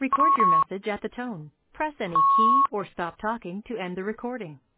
Record your message at the tone. Press any key or stop talking to end the recording.